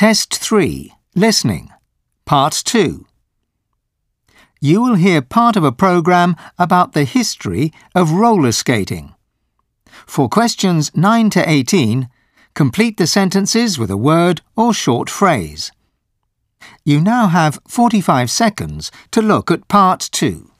Test 3. Listening. Part 2. You will hear part of a programme about the history of roller skating. For questions 9 to 18, complete the sentences with a word or short phrase. You now have 45 seconds to look at Part 2.